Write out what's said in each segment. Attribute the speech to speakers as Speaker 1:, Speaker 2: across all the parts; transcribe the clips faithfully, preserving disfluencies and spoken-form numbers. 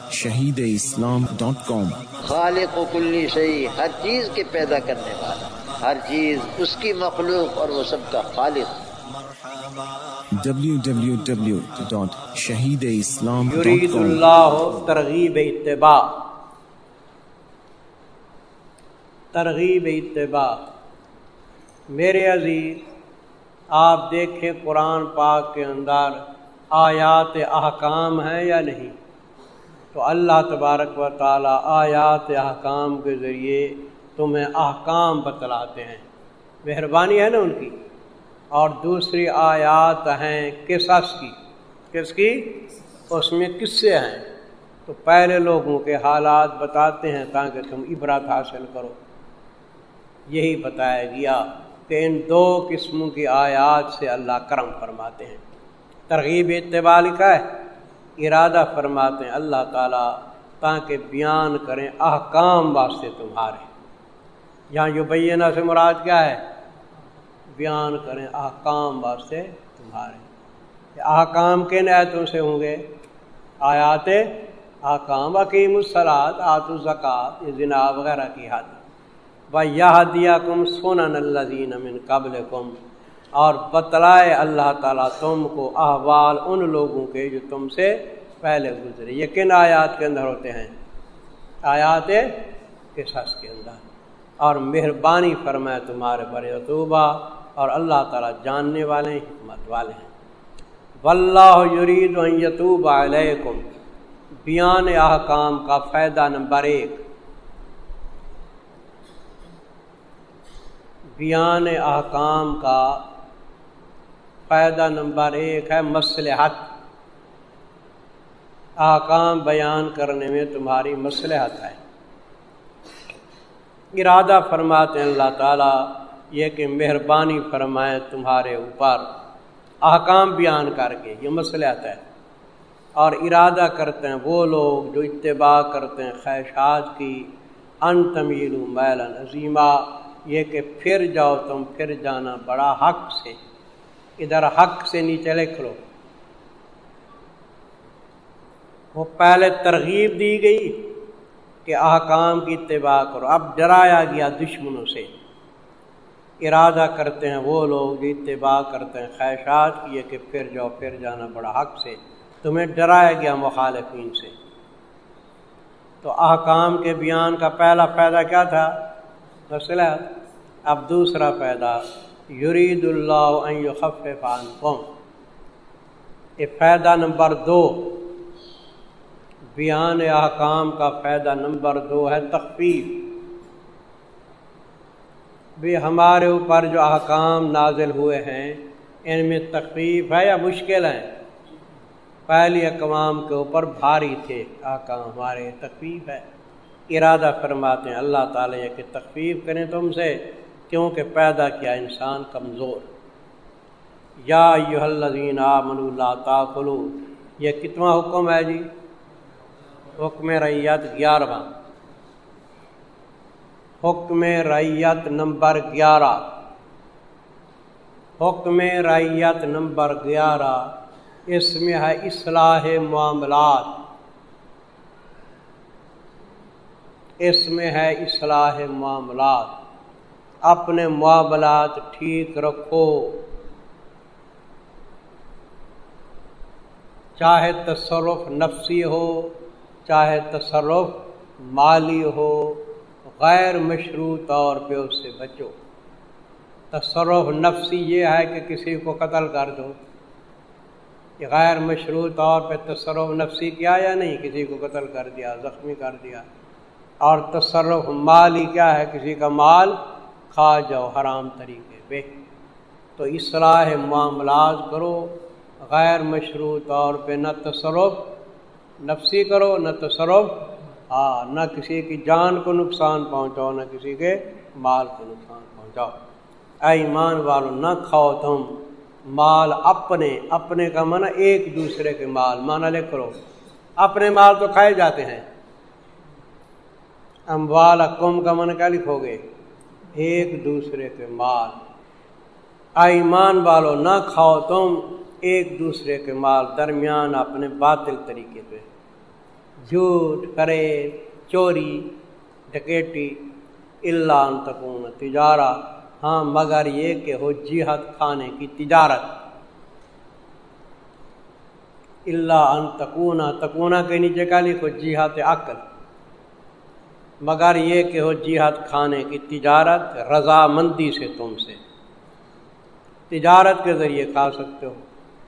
Speaker 1: شہید اسلام ڈاٹ کام۔
Speaker 2: خالق و کلی شیء، ہر چیز کے پیدا کرنے والا، ہر چیز اس کی مخلوق اور وہ سب کا خالق۔
Speaker 1: ڈبلیو ڈبلیو ڈبلیو ڈاٹ شہید اسلام ڈاٹ
Speaker 3: یرید
Speaker 1: کام۔
Speaker 3: اللہ ترغیب اتباع، ترغیب اتباع۔ میرے عزیز، آپ دیکھیں قرآن پاک کے اندر آیات احکام ہیں یا نہیں؟ تو اللہ تبارک و تعالی آیات احکام کے ذریعے تمہیں احکام بتلاتے ہیں، مہربانی ہے نا ان کی۔ اور دوسری آیات ہیں قصص کی، کس کی؟ اس میں قصے ہیں، تو پہلے لوگوں کے حالات بتاتے ہیں تاکہ تم عبرت حاصل کرو۔ یہی بتایا گیا کہ ان دو قسموں کی آیات سے اللہ کرم فرماتے ہیں۔ ترغیب اتباع لکھا ہے، ارادہ فرماتے ہیں اللہ تعالیٰ تاکہ بیان کریں احکام واسطے تمہارے۔ یہاں یبینہ سے مراد کیا ہے؟ بیان کریں احکام واسطے تمہارے۔ احکام کن آیتوں سے ہوں گے؟ آیات احکام، اقیم الصلاۃ، آتوا الزکوٰۃ، یہ زنا وغیرہ کی حد۔ وَيَهْدِيَكُمْ سُنَنَ الَّذِينَ مِن قَبْلِكُمْ، اور بتلائے اللہ تعالیٰ تم کو احوال ان لوگوں کے جو تم سے پہلے گزرے۔ یہ کن آیات کے اندر ہوتے ہیں؟ آیات قصص کے اندر۔ اور مہربانی فرمائے تمہارے پر یتوبہ، اور اللہ تعالیٰ جاننے والے ہیں، حکمت والے ہیں۔ واللہ یرید ان یتوب علیکم، بیان احکام کا فائدہ نمبر ایک، بیان احکام کا فائدہ نمبر ایک ہے مصلحت۔ احکام بیان کرنے میں تمہاری مصلحت ہے۔ ارادہ فرماتے ہیں اللہ تعالیٰ یہ کہ مہربانی فرمائے تمہارے اوپر احکام بیان کر کے، یہ مصلحت ہے۔ اور ارادہ کرتے ہیں وہ لوگ جو اتباع کرتے ہیں خواہشات کی، ان تمیلوا میلا عظیما، یہ کہ پھر جاؤ تم پھر جانا بڑا حق سے۔ ادھر حق سے نیچے لکھ لو، وہ پہلے ترغیب دی گئی کہ احکام کی اتباع کرو، اب ڈرایا گیا دشمنوں سے۔ ارادہ کرتے ہیں وہ لوگ جو اتباع کرتے ہیں خواہشات کی، یہ کہ پھر جاؤ پھر جانا بڑا حق سے، تمہیں ڈرایا گیا مخالفین سے۔ تو احکام کے بیان کا پہلا فائدہ کیا تھا؟ مصلحت۔ اب دوسرا فائدہ، یرید اللہ ان یخفف عنکم، یہ فائدہ نمبر دو، بیان احکام کا فائدہ نمبر دو ہے تخفیف۔ بھی ہمارے اوپر جو احکام نازل ہوئے ہیں ان میں تخفیف ہے یا مشکل ہیں؟ پہلی اقوام کے اوپر بھاری تھے احکام، ہمارے تخفیف ہے۔ ارادہ فرماتے ہیں اللہ تعالیٰ یہ کہ تخفیف کریں تم سے، کیونکہ پیدا کیا انسان کمزور۔ یا ایھا الذین آمنوا لا تاکلوا، یہ کتواں حکم ہے جی؟ حکم رعیت گیارہواں، حکم رعیت نمبر گیارہ، حکم رعیت نمبر گیارہ، اس میں ہے اصلاح معاملات، اس میں ہے اصلاح معاملات، اپنے معاملات ٹھیک رکھو، چاہے تصرف نفسی ہو چاہے تصرف مالی ہو، غیر مشروع طور پہ اس سے بچو۔ تصرف نفسی یہ ہے کہ کسی کو قتل کر دو، یہ غیر مشروع طور پہ تصرف نفسی کیا یا نہیں؟ کسی کو قتل کر دیا، زخمی کر دیا۔ اور تصرف مالی کیا ہے؟ کسی کا مال کھا جاؤ حرام طریقے پہ۔ تو اصلاح معاملات کرو، غیر مشروع طور پہ نہ تصرف نفسی کرو نہ تصرف ہاں نہ کسی کی جان کو نقصان پہنچاؤ نہ کسی کے مال کو نقصان پہنچاؤ۔ اے ایمان والو، نہ کھاؤ تم مال اپنے، اپنے کا معنی ایک دوسرے کے مال، معنی لکھ لو، اپنے مال تو کھائے جاتے ہیں۔ اموالکم کا معنی کیا لکھو گے؟ ایک دوسرے کے مال۔ اے ایمان والو، نہ کھاؤ تم ایک دوسرے کے مال درمیان اپنے باطل طریقے پہ، جھوٹ کرے چوری ڈکیٹی، الا ان تکون تجارہ، ہاں مگر یہ کہ ہو جہت کھانے کی تجارت، الا ان تکون، تکون کے نیچے کا لکھو جہت عقل، مگر یہ کہ ہو جہت کھانے کی تجارت رضامندی سے تم سے، تجارت کے ذریعے کھا سکتے ہو۔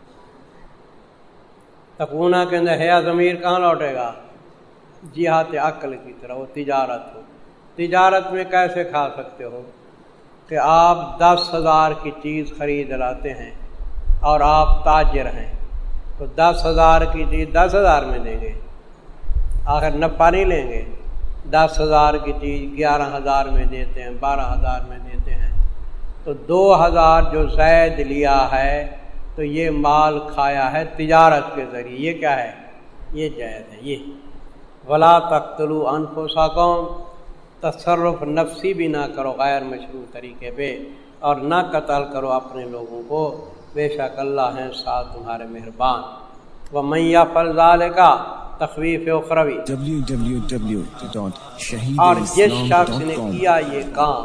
Speaker 3: تکونا کے اندر ہے ضمیر کہاں لوٹے گا؟ جہت عقل کی طرح، وہ تجارت ہو۔ تجارت میں کیسے کھا سکتے ہو کہ آپ دس ہزار کی چیز خرید لاتے ہیں اور آپ تاجر ہیں، تو دس ہزار کی چیز دس ہزار میں دیں گے، آخر نفع نہیں لیں گے۔ دس ہزار کی چیز گیارہ ہزار میں دیتے ہیں، بارہ ہزار میں دیتے ہیں، تو دو ہزار جو زائد لیا ہے تو یہ مال کھایا ہے تجارت کے ذریعے، یہ کیا ہے؟ یہ جائز ہے۔ یہ ولا تقتلوا انفسکم، تصرف نفسی بھی نہ کرو غیر مشروع طریقے پہ، اور نہ قتل کرو اپنے لوگوں کو، بے شک اللہ ہیں ساتھ تمہارے مہربان۔ ومن یفعل ذلک، تخویف اخروی،
Speaker 1: ڈبلیو ڈبلیو ڈبلیو ڈاٹ شہید
Speaker 3: اور جس
Speaker 1: اسلام
Speaker 3: شخص
Speaker 1: ڈاٹ
Speaker 3: نے
Speaker 1: کام۔
Speaker 3: کیا یہ کام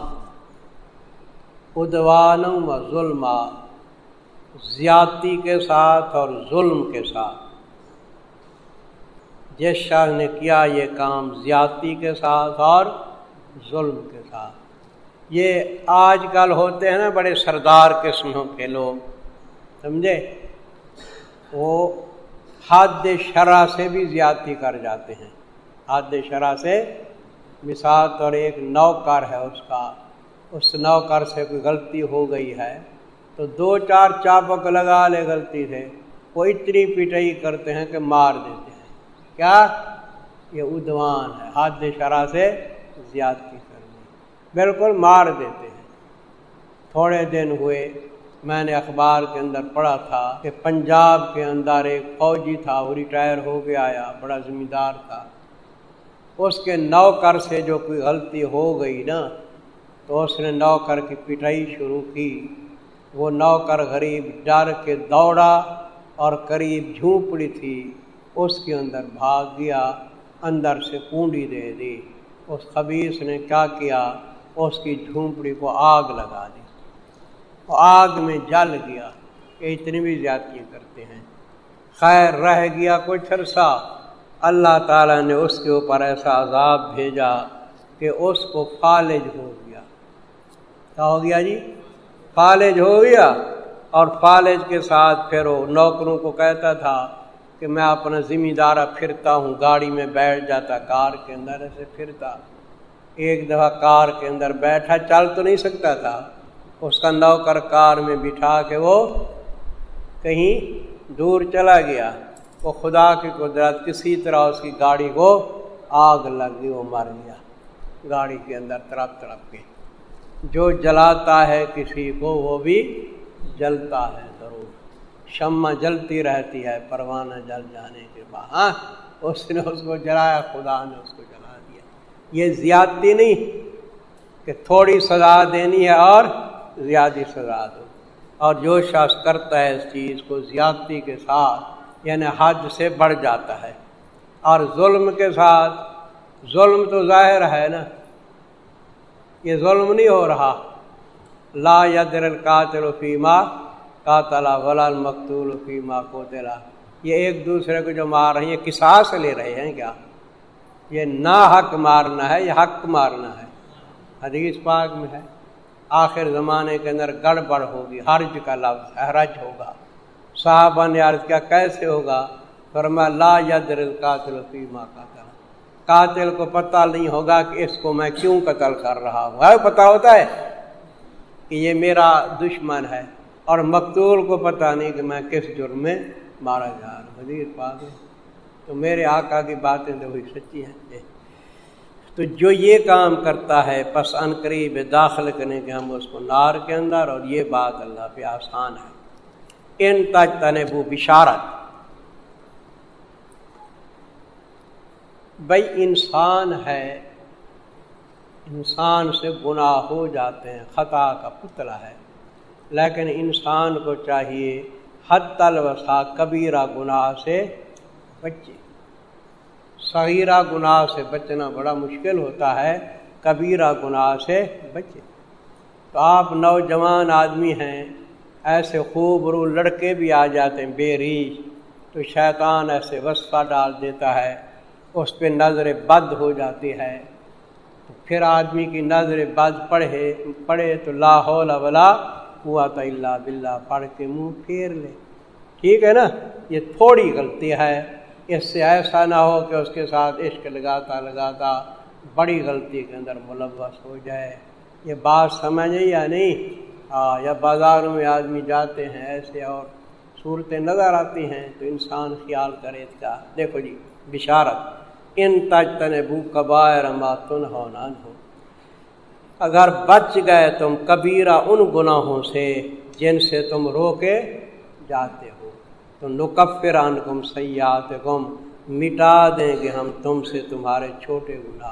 Speaker 3: عدوانا و ظلما، زیادتی کے ساتھ اور ظلم کے ساتھ، جس شخص نے کیا یہ کام زیادتی کے ساتھ اور ظلم کے ساتھ۔ یہ آج کل ہوتے ہیں نا بڑے سردار قسموں کے لوگ، سمجھے، وہ حد شرع سے بھی زیادتی کر جاتے ہیں، حد شرع سے، مثال طور ایک نوکر ہے، اس کا اس نوکر سے کوئی غلطی ہو گئی ہے تو دو چار چاپک لگا لے غلطی سے، وہ اتنی پٹائی کرتے ہیں کہ مار دیتے ہیں۔ کیا؟ یہ عدوان ہے، حد شرع سے زیادتی کرنی، بالکل مار دیتے ہیں۔ تھوڑے دن ہوئے میں نے اخبار کے اندر پڑھا تھا کہ پنجاب کے اندر ایک فوجی تھا، وہ ریٹائر ہو کے آیا، بڑا ذمہ دار تھا، اس کے نوکر سے جو کوئی غلطی ہو گئی نا تو اس نے نوکر کی پٹائی شروع کی۔ وہ نوکر غریب ڈر کے دوڑا اور قریب جھونپڑی تھی اس کے اندر بھاگ گیا، اندر سے کنڈی دے دی۔ اس خبیث نے کیا کیا؟ اس کی جھونپڑی کو آگ لگا دی، وہ آگ میں جل گیا۔ کہ اتنی بھی زیادتیاں کرتے ہیں۔ خیر رہ گیا کچھ عرصہ، اللہ تعالیٰ نے اس کے اوپر ایسا عذاب بھیجا کہ اس کو فالج ہو گیا۔ کیا ہو گیا جی؟ فالج ہو گیا۔ اور فالج کے ساتھ پھر وہ نوکروں کو کہتا تھا کہ میں اپنا ذمہ دارہ پھرتا ہوں، گاڑی میں بیٹھ جاتا، کار کے اندر ایسے پھرتا۔ ایک دفعہ کار کے اندر بیٹھا، چل تو نہیں سکتا تھا، اس کا نوکر کار میں بٹھا کے وہ کہیں دور چلا گیا۔ وہ خدا کی قدرت، کسی طرح اس کی گاڑی کو آگ لگ گئی، وہ مر گیا گاڑی کے اندر تڑپ تڑپ کے۔ جو جلاتا ہے کسی کو وہ بھی جلتا ہے ضرور، شمع جلتی رہتی ہے پروانہ جل جانے کے بعد۔ ہاں اس نے اس کو جلایا، خدا نے اس کو جلا دیا۔ یہ زیادتی نہیں کہ تھوڑی سزا دینی ہے اور زیادہ سزا دو، اور جو شخص کرتا ہے اس چیز کو زیادتی کے ساتھ یعنی حد سے بڑھ جاتا ہے، اور ظلم کے ساتھ، ظلم تو ظاہر ہے نا، یہ ظلم نہیں ہو رہا، لا یدر القاتل فیما قاتل ولا المقتول فیما قتل، یہ ایک دوسرے کو جو مار رہے ہیں یہ قصاص لے رہے ہیں کیا؟ یہ نا حق مارنا ہے، یہ حق مارنا ہے۔ حدیث پاک میں ہے آخر زمانے کے اندر گڑبڑ ہوگی، حرج کا لفظ حرج ہوگا۔ صحابہ نے عرض کیا کیسے ہوگا؟ فرمایا لا یدر القاتل فیما قاتل، قاتل کو پتہ نہیں ہوگا کہ اس کو میں کیوں قتل کر رہا ہوں، ہے پتہ ہوتا ہے کہ یہ میرا دشمن ہے، اور مقتول کو پتہ نہیں کہ میں کس جرم میں مارا جا رہا ہوں۔ حدیث پاک ہے، تو میرے آقا کی باتیں تو وہی سچی ہیں۔ تو جو یہ کام کرتا ہے پس ان قریب داخل کرنے کے ہم اس کو نار کے اندر، اور یہ بات اللہ پہ آسان ہے۔ ان تجتنبوا بشارت، بھائی انسان ہے، انسان سے گناہ ہو جاتے ہیں، خطا کا پتلا ہے، لیکن انسان کو چاہیے حتی الوسع کبیرہ گناہ سے بچے۔ صغیرہ گناہ سے بچنا بڑا مشکل ہوتا ہے، کبیرہ گناہ سے بچے۔ تو آپ نوجوان آدمی ہیں، ایسے خوب رو لڑکے بھی آ جاتے ہیں بے ریش، تو شیطان ایسے وصفہ ڈال دیتا ہے، اس پہ نظر بد ہو جاتی ہے، تو پھر آدمی کی نظر بد پڑھے پڑھے تو لا حول ولا قوت الا باللہ پڑھ کے منہ پھیر لے، ٹھیک ہے نا۔ یہ تھوڑی غلطی ہے، اس سے ایسا نہ ہو کہ اس کے ساتھ عشق لگاتا لگاتا بڑی غلطی کے اندر ملوث ہو جائے۔ یہ بات سمجھے یا نہیں؟ ہاں، یا بازاروں میں آدمی جاتے ہیں ایسے اور صورتیں نظر آتی ہیں تو انسان خیال کرے اس کا۔ دیکھو جی بشارت، ان تجتنبوا کبائر ما تنہون عنہ، اگر بچ گئے تم کبیرہ ان گناہوں سے جن سے تم روکے جاتے ہو، تو نکفر عنکم سیئاتکم، مٹا دیں گے ہم تم سے تمہارے چھوٹے گناہ۔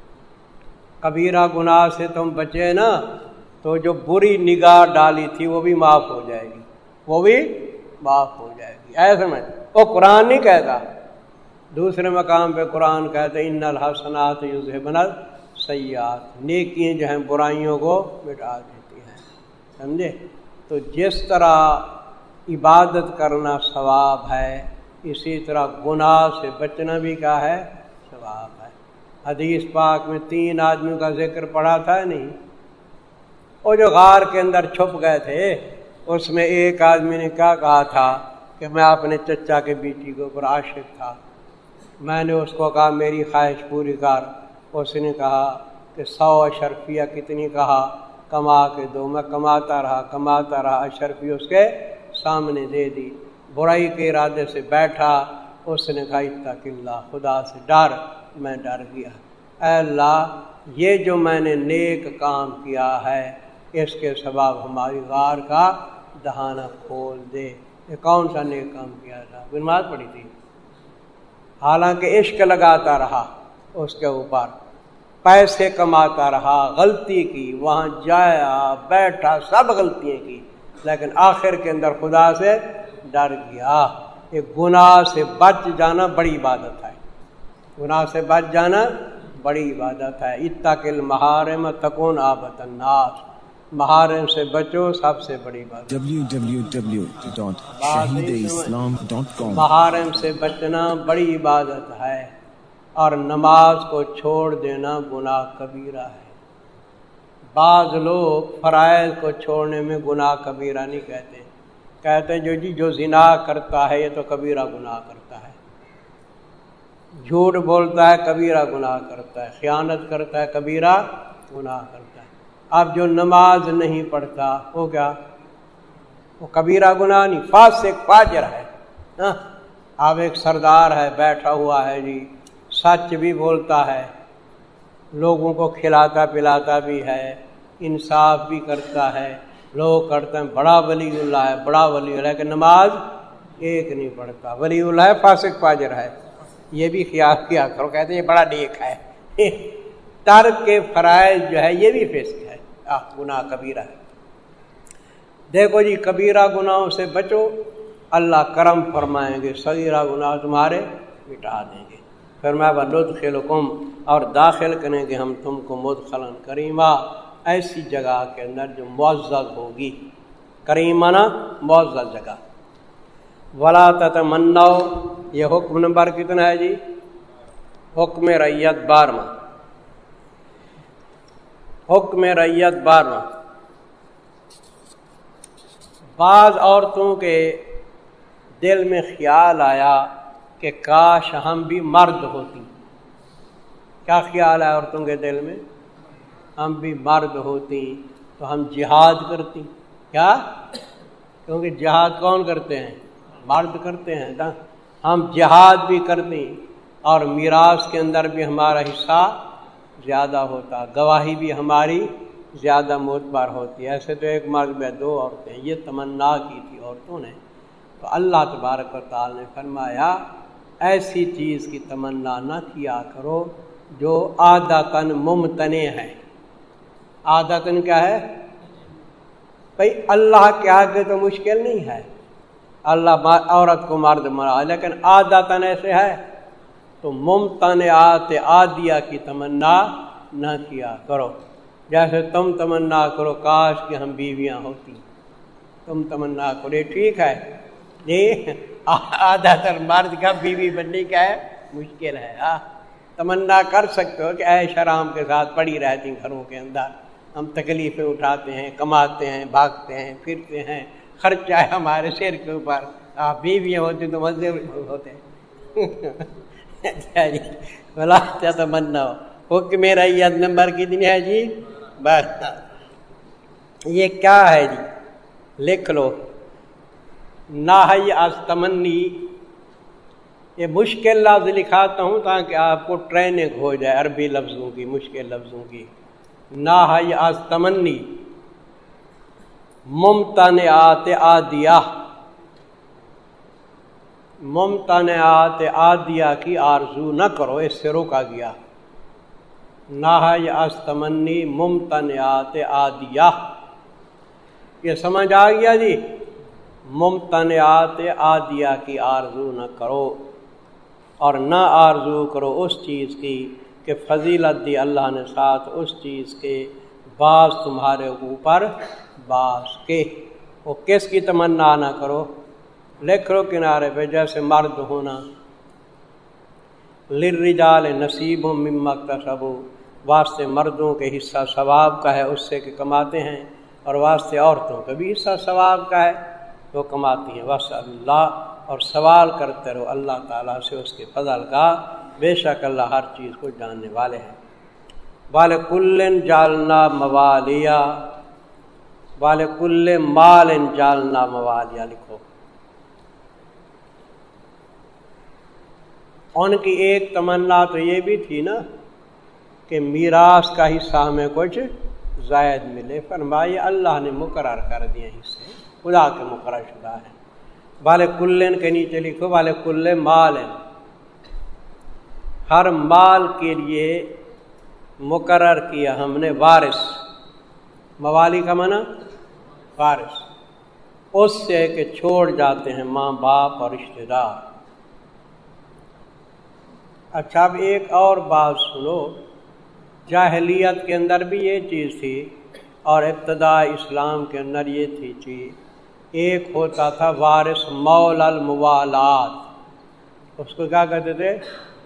Speaker 3: کبیرہ گناہ سے تم بچے نا تو جو بری نگاہ ڈالی تھی وہ بھی معاف ہو جائے گی، وہ بھی معاف ہو جائے گی، ایسے میں وہ قرآن نہیں کہتا۔ دوسرے مقام پہ قرآن کہتے ان الحسنات یذھبن السیئات، نیکیاں جو ہیں برائیوں کو مٹا دیتی ہیں، سمجھے؟ تو جس طرح عبادت کرنا ثواب ہے، اسی طرح گناہ سے بچنا بھی کیا ہے؟ ثواب ہے۔ حدیث پاک میں تین آدمیوں کا ذکر پڑھا تھا نہیں، وہ جو غار کے اندر چھپ گئے تھے، اس میں ایک آدمی نے کیا کہا تھا کہ میں اپنے چچا کے بیٹی کے اوپر عاشق تھا، میں نے اس کو کہا میری خواہش پوری کر، اس نے کہا کہ سو اشرفیہ کتنی کہا کما کے دو، میں کماتا رہا کماتا رہا، اشرفی اس کے سامنے دے دی، برائی کے ارادے سے بیٹھا، اس نے کہا اتق اللہ، خدا سے ڈر، میں ڈر گیا، اے اللہ یہ جو میں نے نیک کام کیا ہے اس کے سبب ہماری غار کا دہانہ کھول دے۔ یہ کون سا نیک کام کیا تھا؟ نماز پڑھی تھی، حالانکہ عشق لگاتا رہا اس کے اوپر، پیسے کماتا رہا، غلطی کی، وہاں جایا بیٹھا، سب غلطیاں کی، لیکن آخر کے اندر خدا سے ڈر گیا۔ یہ گناہ سے بچ جانا بڑی عبادت ہے، گناہ سے بچ جانا بڑی عبادت ہے۔ اتق المحارم تکون آبت الناس، محارم سے بچو، سب سے بڑی بات۔
Speaker 1: ڈبلیو ڈبلیو ڈبلیو ڈاٹ شہید اسلام ڈاٹ کام،
Speaker 3: محارم سے بچنا بڑی عبادت ہے، اور نماز کو چھوڑ دینا گناہ کبیرہ ہے۔ بعض لوگ فرائض کو چھوڑنے میں گناہ کبیرہ نہیں کہتے، کہتے ہیں جو جی جو زنا کرتا ہے یہ تو کبیرہ گناہ کرتا ہے، جھوٹ بولتا ہے کبیرہ گناہ کرتا ہے، خیانت کرتا ہے کبیرہ گناہ کرتا ہے۔ اب جو نماز نہیں پڑھتا وہ کیا؟ وہ کبیرہ گناہ نہیں، فاسق فاجر ہے۔ ہاں، اب ایک سردار ہے بیٹھا ہوا ہے جی، سچ بھی بولتا ہے، لوگوں کو کھلاتا پلاتا بھی ہے، انصاف بھی کرتا ہے، لوگ کرتے ہیں بڑا ولی اللہ ہے بڑا ولی اللہ ہے، کہ نماز ایک نہیں پڑھتا، ولی اللہ ہے فاسق فاجر ہے، یہ بھی خیال کیا کرو، کہتے ہیں یہ بڑا نیک ہے۔ ترک کے فرائض جو ہے یہ بھی فسق ہے، آہ گناہ کبیرہ ہے۔ دیکھو جی کبیرہ گناہوں سے بچو، اللہ کرم فرمائیں گے، صغیرہ گناہ تمہارے مٹا دیں گے۔ فرمایا وَنُدْخِلُكُمْ، اور داخل کریں گے ہم تم کو مدخلاً کریما، ایسی جگہ کے اندر جو معزز ہوگی، کریمہ نا معزز جگہ۔ وَلَا تَتَمَنَّوْا، یہ حکم نمبر کتنا ہے جی؟ حکم رعیت بارہواں، حکم رعیت بارہواں۔ بعض عورتوں کے دل میں خیال آیا کہ کاش ہم بھی مرد ہوتی۔ کیا خیال ہے عورتوں کے دل میں؟ ہم بھی مرد ہوتی تو ہم جہاد کرتی۔ کیا؟ کیونکہ جہاد کون کرتے ہیں؟ مرد کرتے ہیں نا۔ ہم جہاد بھی کرتی اور میراث کے اندر بھی ہمارا حصہ زیادہ ہوتا، گواہی بھی ہماری زیادہ معتبر ہوتی ہے۔ ایسے تو ایک مرد میں دو عورتیں، یہ تمنا کی تھی عورتوں نے، تو اللہ تبارک و تعالی نے فرمایا ایسی چیز کی تمنا نہ کیا کرو جو عادتاً ممتنع ہے۔ عادتاً کیا ہے بھئی؟ اللہ کے آگے تو مشکل نہیں ہے، اللہ عورت کو مرد مرا، لیکن عادتاً ایسے ہے تو ممتنعات عادیہ کی تمنا نہ کیا کرو. جیسے تم تمنا کرو کاش کہ ہم بیویاں ہوتی، تم تمنا کرو، یہ ٹھیک ہے جی. آدھا تر مرد کا بیوی بننے کا ہے مشکل ہے. ہاں تمنا کر سکتے ہو کہ عیش آرام کے ساتھ پڑی رہتی گھروں کے اندر، ہم تکلیفیں اٹھاتے ہیں، کماتے ہیں، بھاگتے ہیں، پھرتے ہیں، خرچہ ہے ہمارے سر کے اوپر. آپ بیویاں ہوتی تو مزے ہوتے. اچھا جی بلا تمنا ہو کہ میرا یہ نمبر کتنی ہے جی؟ بس یہ کیا ہے جی؟ لکھ لو. نہی از تمنی، یہ مشکل لفظ لکھاتا ہوں تاکہ آپ کو ٹریننگ ہو جائے عربی لفظوں کی، مشکل لفظوں کی. نہی از تمنی ممتنعات عادیہ، ممتنعات عادیہ کی آرزو نہ کرو، اس سے روکا گیا. نہی از تمنی ممتنعات عادیہ، یہ سمجھ آ گیا جی؟ ممتنعات عادیہ کی آرزو نہ کرو، اور نہ آرزو کرو اس چیز کی کہ فضیلت دی اللہ نے ساتھ اس چیز کے بعض تمہارے اوپر بعض کے. وہ کس کی تمنا نہ کرو؟ لکھ لو کنارے پہ، جیسے مرد ہونا. للرجال نصیب مما اکتسبوا، واسطے مردوں کے حصہ ثواب کا ہے اس سے کہ کماتے ہیں، اور واسطے عورتوں کا بھی حصہ ثواب کا ہے وہ کماتی ہیں. واسطہ اللہ، اور سوال کرتے رہو اللہ تعالیٰ سے اس کے فضل کا، بے شک اللہ ہر چیز کو جاننے والے ہیں. وَلِكُلٍّ جَعَلْنَا مَوَالِيَا، وَلِكُلِّ مَالٍ جَعَلْنَا مَوَالِيَا لکھو. ان کی ایک تمنا تو یہ بھی تھی نا کہ میراث کا حصہ ہمیں کچھ زائد ملے. فرمایا اللہ نے مقرر کر دیے حصے، خدا کے مقرر شدہ ہیں. والے کلن کے نیچے لکھو والے کل مال، ہر مال کے لیے مقرر کیا ہم نے وارث. موالی کا معنی وارث، اس سے کہ چھوڑ جاتے ہیں ماں باپ اور رشتہ دار. اچھا اب ایک اور بات سنو، جاہلیت کے اندر بھی یہ چیز تھی اور ابتدا اسلام کے اندر یہ تھی چیز. ایک ہوتا تھا وارث مولا الموالات، اس کو کیا کہتے تھے؟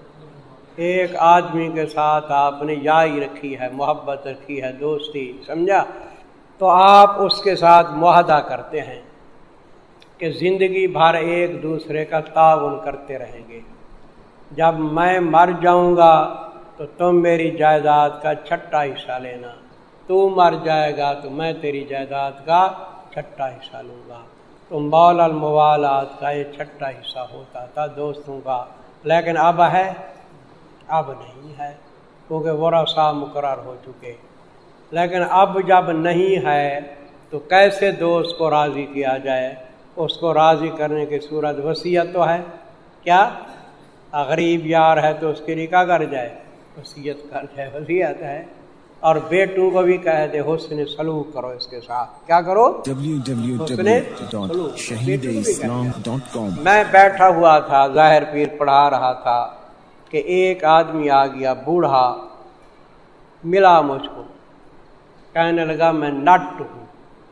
Speaker 3: ایک آدمی کے ساتھ آپ نے یاری رکھی ہے، محبت رکھی ہے، دوستی، سمجھا؟ تو آپ اس کے ساتھ معاہدہ کرتے ہیں کہ زندگی بھر ایک دوسرے کا تعاون کرتے رہیں گے. جب میں مر جاؤں گا تو تم میری جائیداد کا چھٹا حصہ لینا، تو مر جائے گا تو میں تیری جائیداد کا چھٹا حصہ لوں گا. تو مولا الموالات کا یہ چھٹا حصہ ہوتا تھا دوستوں کا. لیکن اب ہے؟ اب نہیں ہے، کیونکہ ورثاء مقرر ہو چکے. لیکن اب جب نہیں ہے تو کیسے دوست کو راضی کیا جائے؟ اس کو راضی کرنے کی صورت وصیت تو ہے. کیا غریب یار ہے تو اس کے لیے کیا کر جائے؟ وصیت کر جائے، وصیت ہے. اور بیٹوں کو بھی کہہ دے حسن سلوک کرو اس کے ساتھ. کیا کرو؟
Speaker 1: ڈبلیو ڈبلیو ڈبلیو ڈاٹ شہید اسلام ڈاٹ کام.
Speaker 3: میں بیٹھا ہوا تھا، ظاہر پیر پڑھا رہا تھا کہ ایک آدمی آ گیا بوڑھا، ملا مجھ کو، کہنے لگا میں نٹ ہوں.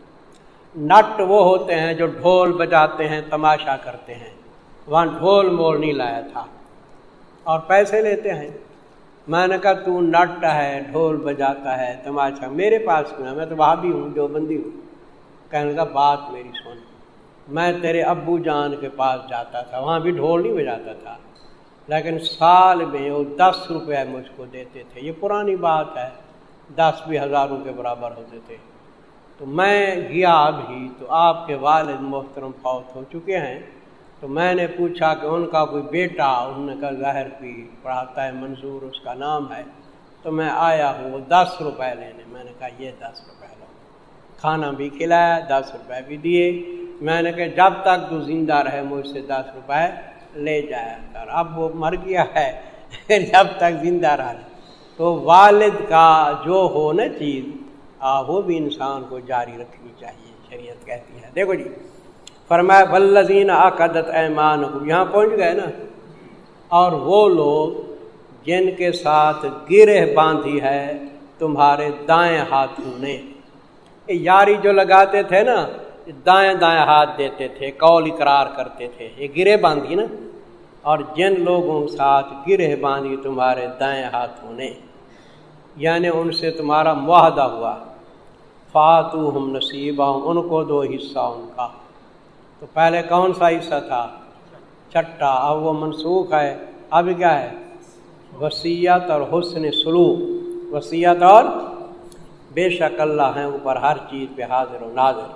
Speaker 3: نٹ وہ ہوتے ہیں جو ڈھول بجاتے ہیں، تماشا کرتے ہیں. وہاں ڈھول مول نہیں لایا تھا اور پیسے لیتے ہیں. میں نے کہا تو نٹ ہے، ڈھول بجاتا ہے، تماشا میرے پاس کیوں ہے؟ میں تو وہابی ہوں، جو بندی ہوں. کہنے لگا بات میری سن، میں تیرے ابو جان کے پاس جاتا تھا، وہاں بھی ڈھول نہیں بجاتا تھا، لیکن سال میں وہ دس روپے مجھ کو دیتے تھے. یہ پرانی بات ہے، دس بھی ہزاروں کے برابر ہوتے تھے. تو میں گیا ابھی تو آپ کے والد محترم فوت ہو چکے ہیں. تو میں نے پوچھا کہ ان کا کوئی بیٹا، انہوں نے کہا ظاہر پی پڑھاتا ہے، منظور اس کا نام ہے. تو میں آیا ہوں وہ دس روپے لینے. میں نے کہا یہ دس روپے لو. کھانا بھی کھلایا، دس روپے بھی دیے. میں نے کہا جب تک تو زندہ رہے مجھ سے دس روپے لے جایا کر. اب وہ مر گیا ہے، جب تک زندہ رہا. تو والد کا جو ہو نا چیز، وہ بھی انسان کو جاری رکھنی چاہیے، شریعت کہتی ہے. دیکھو جی، فرمایا والذین عقدت ایمانکم، یہاں پہنچ گئے نا. اور وہ لوگ جن کے ساتھ گرہ باندھی ہے تمہارے دائیں ہاتھوں نے. یاری جو لگاتے تھے نا، دائیں دائیں ہاتھ دیتے تھے، قول اقرار کرتے تھے، یہ گرہ باندھی نا. اور جن لوگوں کے ساتھ گرہ باندھی تمہارے دائیں ہاتھوں نے، یعنی ان سے تمہارا معاہدہ ہوا. فاتوہم نصیبہم، ان کو دو حصہ ان کا. تو پہلے کون سا حصہ تھا؟ چھٹا. اب وہ منسوخ ہے، اب کیا ہے؟ وصیت اور حسن سلوک. وصیت اور بے شک اللہ ہیں اوپر ہر چیز پہ حاضر و ناظر.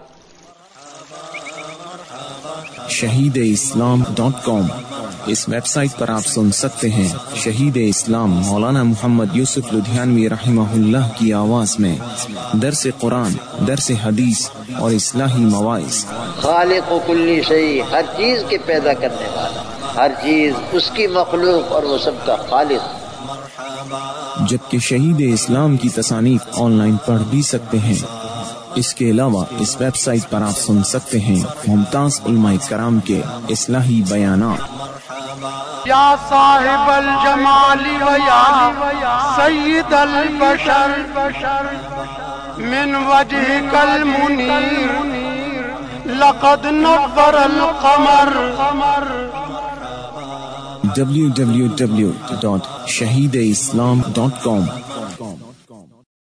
Speaker 1: شہید اسلام ڈاٹ کام، اس ویب سائٹ پر آپ سن سکتے ہیں شہید اسلام مولانا محمد یوسف لدھیانوی رحمہ اللہ کی آواز میں درس قرآن، درس حدیث اور اصلاحی مواعظ.
Speaker 2: خالق و کلی شیء، ہر چیز کے پیدا کرنے والا، ہر چیز اس کی مخلوق اور وہ سب کا خالق.
Speaker 1: جبکہ شہید اسلام کی تصانیف آن لائن پڑھ بھی سکتے ہیں. اس کے علاوہ اس ویب سائٹ پر آپ سن سکتے ہیں ممتاز علماء کرام کے اصلاحی بیانات.
Speaker 4: یا صاحب الجمال و یا سید البشر من وجهك المنیر لقد نور القمر.
Speaker 1: ڈبلیو ڈبلیو ڈبلیو ڈاٹ شہید اسلام ڈاٹ کام